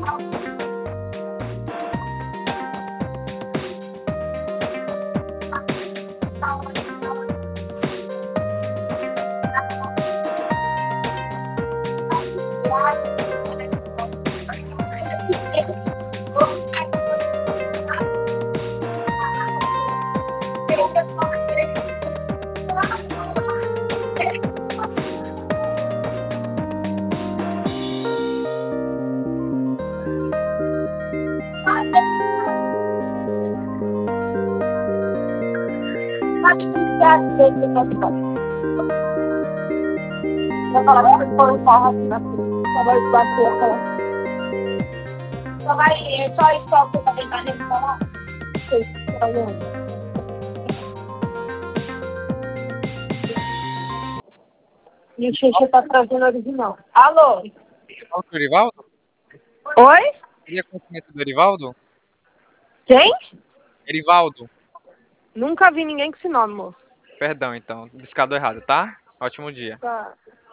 Só isso que eu vou tentar falar. E o Xixi tá trazendo original. Alô? O Erivaldo? Oi? Queria conhecimento do Erivaldo? Quem? Erivaldo. Nunca vi ninguém com esse nome, moço. Perdão, então. Discado errado, tá? Ótimo dia. Tá.